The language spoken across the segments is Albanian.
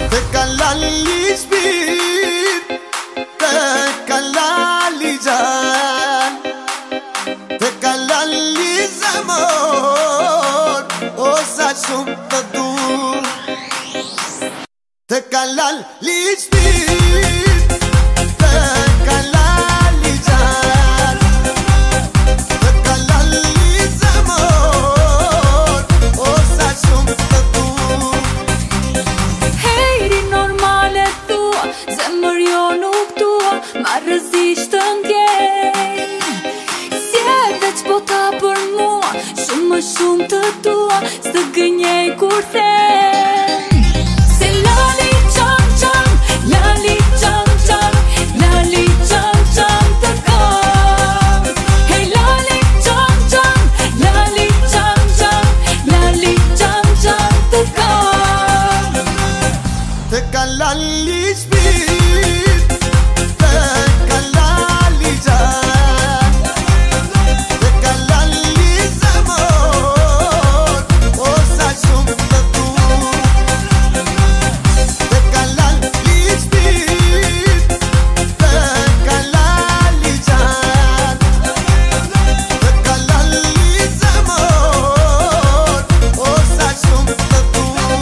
Te kalali shpir, te kalali gjan, te kalali zemër, o sa shumë të dur. Te kalali shpir, te kalali gjan, te kalali zemër, o sa shumë të dur. Hejri normale thua, zemër jo nuk tua, ma rëzisht të ndjej. Si e veç bota për mua, shumë më shumë të tua, s'të gënjej kur them. Se lali qam qam, lali qam qam, lali qam qam të kam. Hej lali qam qam, lali qam qam, lali qam qam të kam. Te kalali shpir, te kalali gjan, te kalali zemër, o sa shumë të dur. Te kalali shpir, te kalali gjan, te kalali zemër, o sa shumë të dur.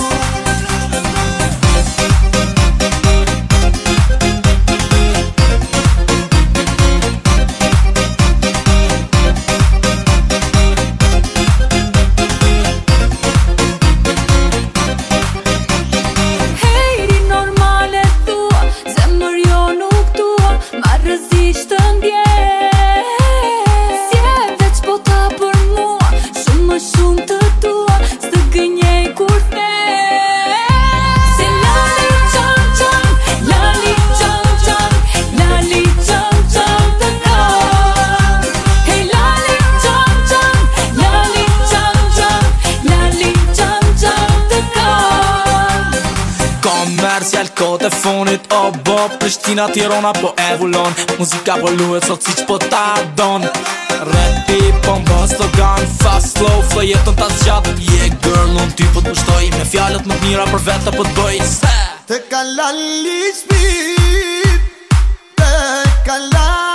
Hejri normale thua, zemër jo nuk tua, ma rëzisht të ndjej. Si e veç bota për mua, shumë më shumë të tua, s'të gënjej kur them. Se lali qam qam, lali qam qam, lali qam qam të kam. Hej lali qam qam, lali qam qam, lali qam qam të kam. Komercial kod e fonit, o bo Prishtina, Tirana po evullon, muzika po luhet sot siç po ta don. Rapi po mba slogan, fast slow, flow jetën ta zgjat. Yeah girl, unë ty po t'pushtoj, me fjalët më t'mira për vete po t'bëj. Te kalali shpir, te kalali